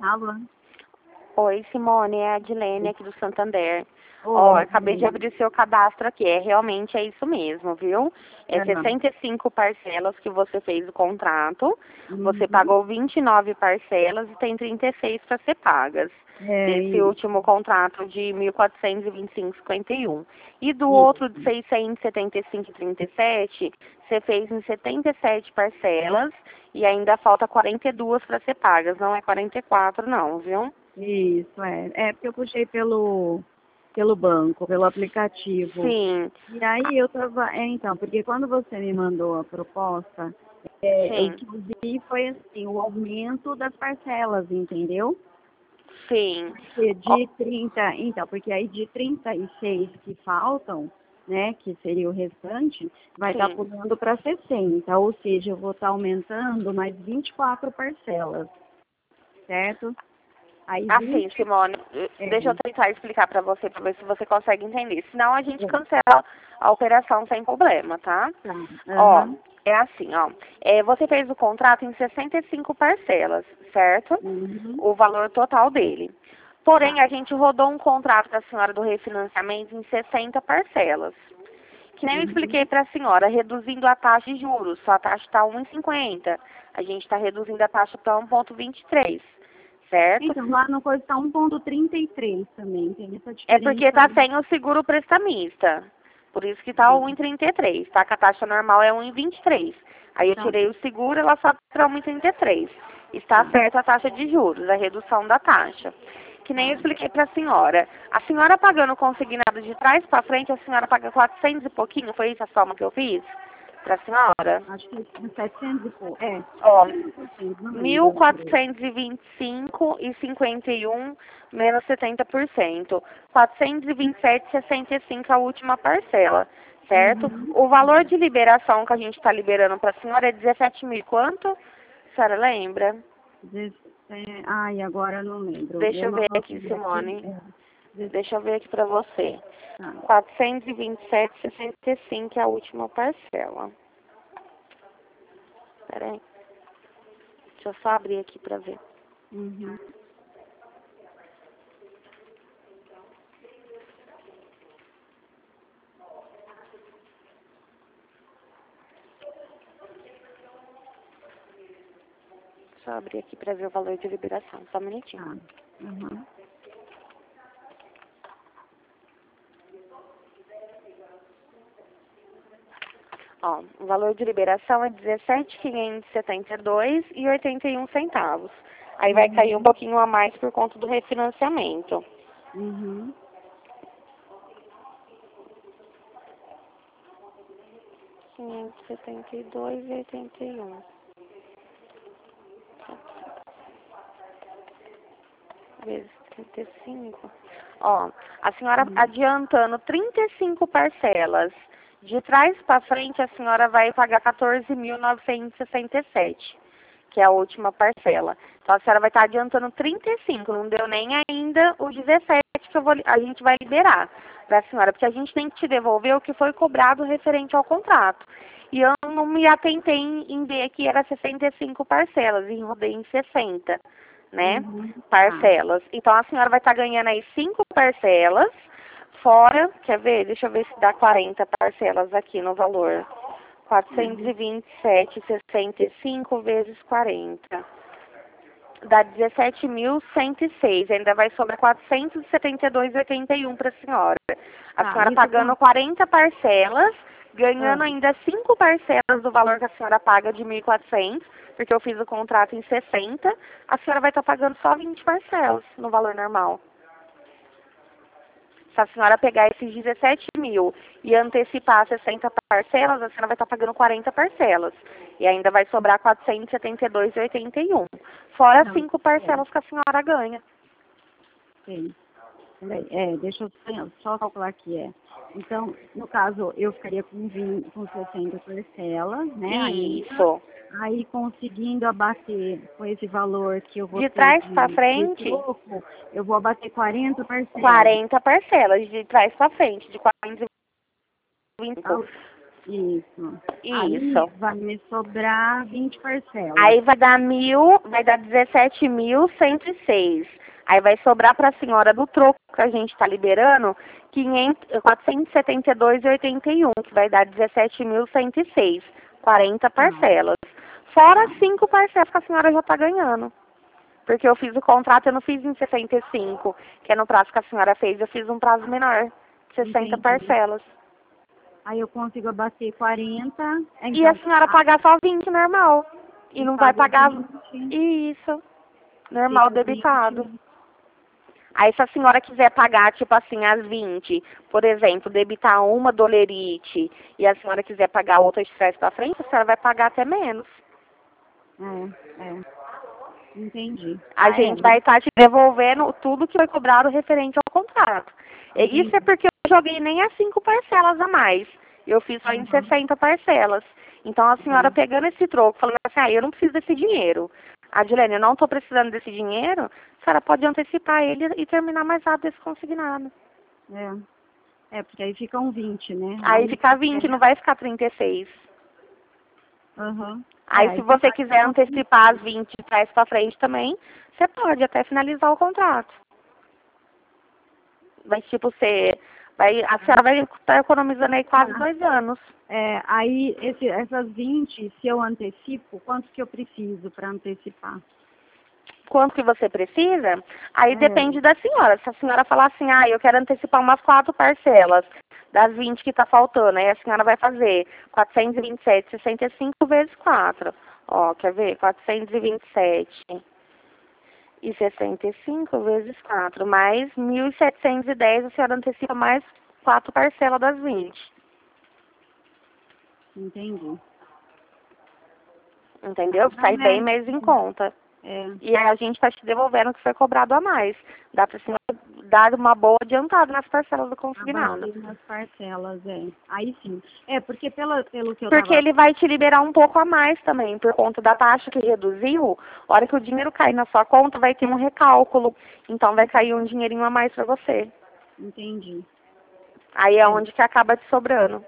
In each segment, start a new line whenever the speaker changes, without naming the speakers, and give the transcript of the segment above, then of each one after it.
Alô?
Oi, Simone, é a Adilene aqui do Santander. Ó,
Oi,
acabei de abrir seu cadastro aqui. Realmente é isso mesmo, viu? É 65 parcelas que você fez o contrato. Você pagou 29 parcelas e tem 36 para ser pagas. Desse último contrato de 1.425,51. E do outro de 675,37, você fez em 77 parcelas e ainda falta 42 para ser pagas. Não é 44 não, viu?
Isso, é porque eu puxei pelo banco, pelo aplicativo.
Sim,
E aí eu tava, então, porque quando você me mandou a proposta, o
sim,
que eu vi foi assim, o aumento das parcelas, entendeu?
sim.
Porque
Ó,
de 30, então, porque aí de 36 que faltam, né, que seria o restante, vai estar
sim.
pulando para 60, ou seja, eu vou estar aumentando mais 24 parcelas, certo? Aí
Assim,
20,
Simone,
é,
deixa eu tentar explicar para ver se você consegue entender. Senão a gente cancela a operação sem problema, tá?
tá,
Ó,
aham,
é assim, ó. Você fez o contrato em 65 parcelas, certo? O valor total dele. Porém,
tá,
a gente rodou um contrato para a senhora do refinanciamento em 60 parcelas. Que nem eu expliquei para a senhora, reduzindo a taxa de juros. Sua taxa está 1,50. A gente está reduzindo a taxa para 1,23, certo?
Então, lá no coisa está 1,33 também, tem essa
É porque
diferença
está
aí.
sem o seguro prestamista. Por isso que está 1,33, tá? Que a taxa normal é 1,23. Aí eu
Tá,
tirei o seguro, ela só para 1,33. Está
tá,
certa a taxa de juros, a redução da taxa. Que nem eu
tá.
expliquei para a senhora. A senhora pagando consignado de trás para frente, a senhora paga 400 e pouquinho, foi isso a soma que eu fiz? Para a senhora?
Acho que é 700 e pouco,
Ó,
700, não
mil
lembro direito.
quatrocentos e vinte e cinco e 51 menos 70%. 427,65 a última parcela, certo? O valor de liberação que a gente está liberando para a senhora é 17 mil e quanto? A senhora lembra?
Ai, agora eu não lembro.
Deixa
Eu
eu
não
ver aqui,
anotei aqui.
Simone. Deixa eu ver aqui para você.
Tá.
427,65 é a última parcela. Pera aí. Deixa eu só abrir aqui para ver.
Uhum.
Deixa eu abrir aqui para ver o valor de liberação. Só um minutinho.
Tá. Uhum.
Ó, o valor de liberação é 17.572,81 centavos. Aí vai cair um pouquinho a mais por conta do refinanciamento.
Uhum.
572,81 vezes 35. Ó, a senhora adiantando 35 parcelas. De trás para frente, a senhora vai pagar 14.967, que é a última parcela. Então, a senhora vai estar adiantando 35, não deu nem ainda os 17 que a gente vai liberar para a senhora, porque a gente tem que te devolver o que foi cobrado referente ao contrato. E eu não me atentei em ver que era 65 parcelas, e rodei em 60, né?
Tá.
Parcelas. Então, a senhora vai estar ganhando aí 5 parcelas, fora, quer ver? Deixa eu ver se dá 40 parcelas aqui no valor. 427,65 vezes 40. Dá 17.106. Ainda vai sobrar 472,81 para a senhora. A
Tá.
senhora
Isso
pagando 40 parcelas, ganhando
ah,
ainda 5 parcelas do valor que a senhora paga de 1.400, porque eu fiz o contrato em 60. A senhora vai estar pagando só 20 parcelas no valor normal. Se a senhora pegar esses 17 mil e antecipar 60 parcelas, a senhora vai estar pagando 40 parcelas. E ainda vai sobrar 472,81. Fora
não.
5 parcelas que a senhora ganha.
Sei. Peraí, deixa eu só calcular aqui, Então, no caso, eu ficaria com 20, com 60 parcelas, né, ainda.
Isso.
Aí, conseguindo abater com esse valor que eu vou
De
ter
trás para
de
frente,
troco, eu vou abater 40 parcelas.
40 parcelas. De trás para frente, de 425.
Ah, Isso.
Isso.
Aí vai me sobrar 20 parcelas.
Aí vai dar 17.106. Aí vai sobrar para a senhora do troco que a gente está liberando 472,81, que vai dar 17.106, 40 parcelas. Fora 5 parcelas que a senhora já está ganhando. Porque eu fiz o contrato, eu não fiz em 65, que é no prazo que a senhora fez, eu fiz um prazo menor, 60 parcelas.
Aí eu consigo abater 40.
E a senhora pagar só 20 normal. E não vai pagar... Isso. Normal debitado. Aí se a senhora quiser pagar, tipo assim, as 20, por exemplo, debitar uma dolerite, e a senhora quiser pagar outra de trás pra frente, a senhora vai pagar até menos.
Entendi.
A gente vai estar te devolvendo tudo que foi cobrado referente ao contrato. E isso é porque eu joguei nem as 5 parcelas a mais. Eu fiz só em 60 parcelas. Então a senhora pegando esse troco, falando assim, eu não preciso desse dinheiro. Adilene, eu não estou precisando desse dinheiro, a senhora pode antecipar ele e terminar mais rápido esse consignado.
Porque aí fica 20, né?
Aí fica 20, não vai ficar 36. Aí se você quiser antecipar as 20 de trás para frente também, você pode até finalizar o contrato. Vai tipo ser... a senhora vai estar economizando aí quase 2 anos.
Aí essas 20, se eu antecipo, quanto que eu preciso para antecipar?
Quanto que você precisa? Aí depende da senhora. Se a senhora falar assim, eu quero antecipar umas 4 parcelas das 20 que está faltando, aí a senhora vai fazer 427,65 vezes 4. Ó, quer ver? 427,65 vezes 4, mais 1.710, a senhora antecipa mais 4 parcelas das 20.
Entendi.
Entendeu? Sai bem mais em conta. E aí a gente vai te devolvendo o que foi cobrado a mais. Dá pra senhora dar uma boa adiantada nas parcelas do consignado.
Nas parcelas, Aí sim. Porque pelo que eu
Porque ele vai te liberar um pouco a mais também, por conta da taxa que reduziu. A hora que o dinheiro cair na sua conta, vai ter um recálculo. Então vai cair um dinheirinho a mais pra você.
Entendi.
Aí é onde que acaba te sobrando.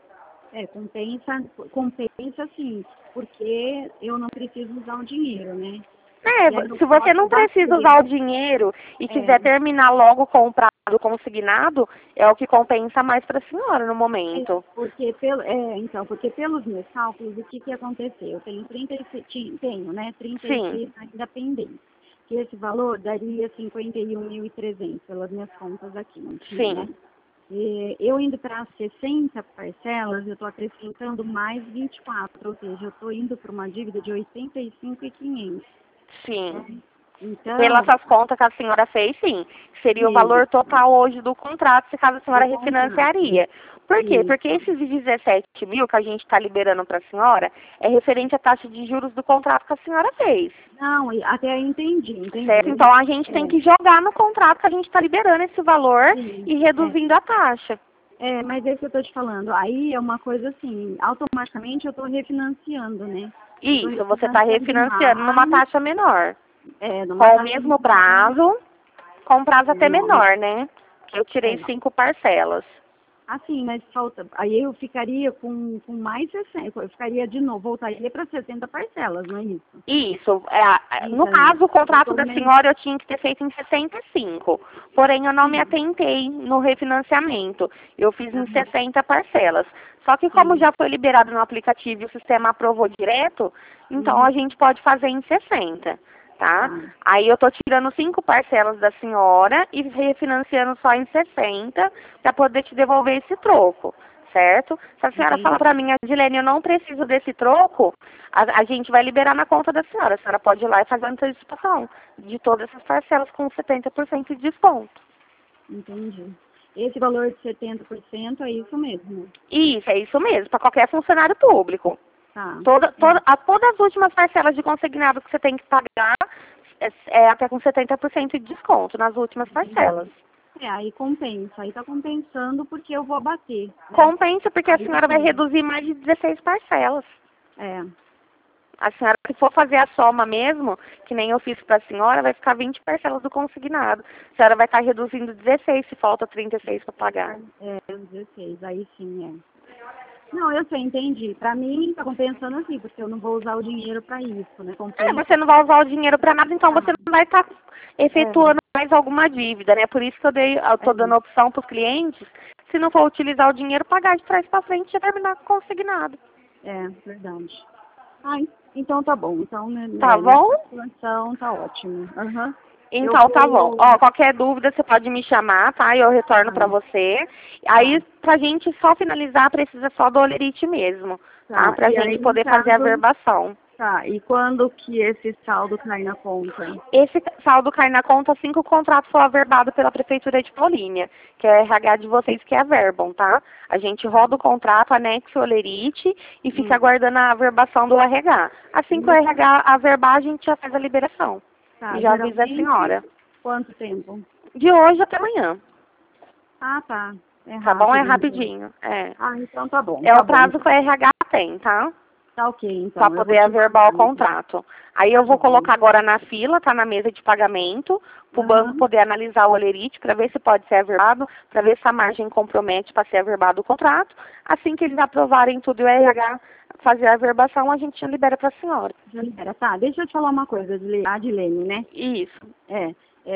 Compensa sim, porque eu não preciso usar o dinheiro, né?
Se você não precisa usar o dinheiro e quiser terminar logo com o prazo consignado, é o que compensa mais para a senhora no momento.
Porque pelos meus cálculos, o que aconteceu? Eu tenho 36 ainda pendentes. Que esse valor daria 51.300 pelas minhas contas aqui. Né? Eu indo para 60 parcelas, eu estou acrescentando mais 24, ou seja, eu estou indo para uma dívida de 85.500.
Sim.
Então,
pelas contas que a senhora fez, sim. Seria o valor total hoje do contrato, se caso a senhora refinanciaria. Por quê? Porque esses 17 mil que a gente está liberando para a senhora é referente à taxa de juros do contrato que a senhora fez.
Não, até entendi.
Certo? Então a gente tem que jogar no contrato que a gente está liberando esse valor e reduzindo a taxa.
Mas é isso que eu estou te falando. Aí é uma coisa assim, automaticamente eu estou refinanciando, né?
Isso, você está refinanciando numa taxa menor. Com o mesmo prazo, com um prazo até menor, né? Que eu tirei 5 parcelas.
Assim, mas falta. Aí eu ficaria com mais 60. Eu ficaria de novo, voltaria para 60 parcelas, não é isso?
Isso. No caso, o contrato da senhora eu tinha que ter feito em 65. Porém, eu não me atentei no refinanciamento. Eu fiz em 60 parcelas. Só que como já foi liberado no aplicativo e o sistema aprovou direto, então a gente pode fazer em 60. Tá? Aí eu tô tirando 5 parcelas da senhora e refinanciando só em 60 para poder te devolver esse troco, certo? Se a senhora fala para mim, Adilene, eu não preciso desse troco, a gente vai liberar na conta da senhora. A senhora pode ir lá e fazer a antecipação de todas essas parcelas com 70% de desconto. Entendi.
Esse valor de 70% é isso mesmo?
Isso, é isso mesmo, para qualquer funcionário público. Todas as últimas parcelas de consignado que você tem que pagar é até com 70% de desconto nas últimas parcelas.
Aí compensa. Aí tá compensando porque eu vou abater.
Compensa porque a senhora vai reduzir mais de 16 parcelas. A senhora, se for fazer a soma mesmo, que nem eu fiz para a senhora, vai ficar 20 parcelas do consignado. A senhora vai estar reduzindo 16 se falta 36 para pagar.
16, aí sim, Não, eu sei, entendi. Para mim, tá compensando assim, porque eu não vou usar o dinheiro para isso, né? Compensa.
Você não vai usar o dinheiro para nada, então você não vai estar efetuando
É,
mais alguma dívida, né? Por isso que eu tô dando a opção para os clientes, se não for utilizar o dinheiro, pagar de trás para frente e terminar consignado.
verdade. Ah, então tá bom. Então, né,
Tá
nessa
bom?
situação tá ótimo. Aham. Eu
Então, tá bom.
vou.
Ó, qualquer dúvida você pode me chamar, tá? Eu retorno pra
Tá,
você.
tá.
Aí, pra gente só finalizar, precisa só do olerite mesmo, tá?
Tá.
Pra
E aí,
gente
no
poder fazer a
caso,
verbação.
tá. E quando que esse saldo cai na conta?
Esse saldo cai na conta assim que o contrato for averbado pela Prefeitura de Paulínia, que é a RH de vocês, que é a Verbon, tá? A gente roda o contrato, anexa o olerite e fica
Hum.
aguardando a averbação do RH. Assim que o RH averbar, a gente já faz a liberação.
Tá.
E já avisa a
Geralmente,
senhora.
quanto tempo?
De hoje até amanhã.
Ah, tá. É
Tá bom? É
rápido, então.
rapidinho. É.
Ah, então tá bom,
É
tá
o
bom.
prazo que o RH tem, tá?
Tá ok,
Pra
então. Eu vou
poder
te
averbar o
mandar, então.
contrato. Aí eu
Tá
vou
joia.
colocar agora na fila, tá na mesa de pagamento, pro banco
Aham.
poder analisar o olerite para ver se pode ser averbado, para ver se a margem compromete para ser averbado o contrato. Assim que eles aprovarem tudo e o RH fazer a averbação, a gente já libera para a senhora.
Já libera. Tá, deixa eu te falar uma coisa, Adilene, né?
Isso.
É,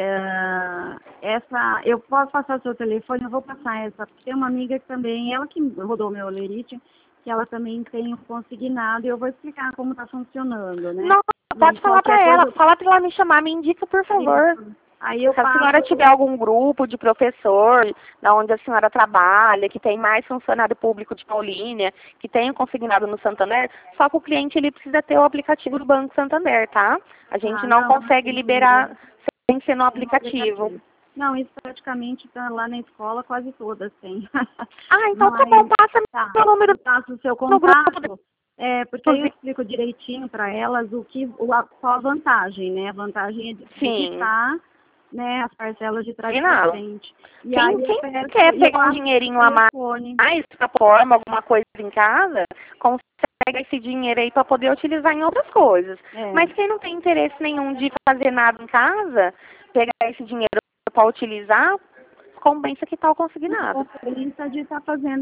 essa, eu posso passar o seu telefone, eu vou passar essa, porque tem uma amiga que também, ela que rodou meu olerite, que ela também tem o consignado, e eu vou explicar como está funcionando, né?
Não,
E
pode falar para
qualquer
ela,
coisa,
fala para ela me chamar, me indica, por favor.
isso. Aí eu
Se a senhora
passo,
tiver algum grupo de professor, da onde a senhora trabalha, que tem mais funcionário público de Paulínia, que tem consignado no Santander, só que o cliente ele precisa ter o aplicativo do Banco Santander, tá? A gente não
não,
consegue liberar sem ser no
tem um
aplicativo.
aplicativo. Não, isso praticamente está lá na escola, quase todas têm.
Ah, então tá bom,
Mas,
passa
tá,
meu número
eu passo o seu
no grupo
contato, porque aí eu explico direitinho para elas qual a vantagem, né? A vantagem é de
Sim.
quitar, né, as parcelas de trás para
Final.
frente. E aí eu
Quem
peço,
quer
e eu
pegar um
passo o
dinheirinho a
telefone.
mais para forma, alguma coisa em casa, consegue esse dinheiro aí para poder utilizar em outras coisas.
É,
Mas quem não tem interesse nenhum de fazer nada em casa, pegar esse dinheiro para utilizar, compensa que tal consignado.
conferência de estar fazendo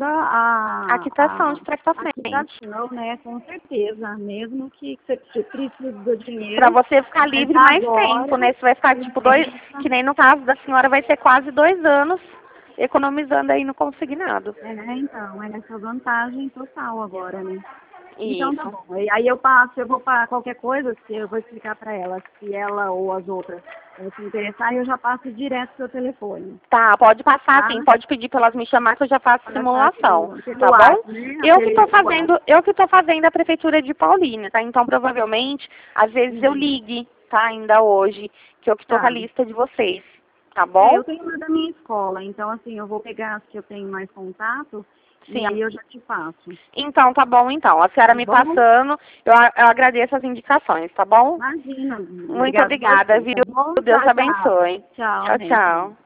A quitação de trás para
a
frente.
quitação, né? Com certeza. Mesmo que você precise do
Para
dinheiro,
você ficar
mas
livre mais tempo,
agora
né? Você vai ficar tipo
compensa.
que nem no caso da senhora vai ser quase 2 anos economizando aí no consignado.
Então, é essa vantagem total agora, né? Então tá
Isso.
bom. E aí eu vou para qualquer coisa, que eu vou explicar para ela, se ela ou as outras se interessarem, eu já passo direto seu telefone.
Tá, pode passar
Tá?
sim, pode pedir para elas me chamar que eu já faço
Para achar
simulação,
pelo
tá bom?
WhatsApp, né? Aquele WhatsApp.
Eu que tô fazendo a prefeitura de Paulínia, tá? Então provavelmente, às vezes eu
Uhum.
ligue, tá, ainda hoje, que eu que tô com a
Tá.
lista de vocês, tá bom?
Eu tenho uma da minha escola, então assim, eu vou pegar as que eu tenho mais contato e
Sim.
aí eu já te passo.
Então, tá bom então. A senhora
Tá
me
bom?
passando, eu agradeço as indicações, tá bom?
Imagina.
Muito
Obrigada a
obrigada,
você,
viu?
tá bom?
Deus
Tchau, tchau.
abençoe.
Tchau,
Tchau,
bem, tchau.
tchau.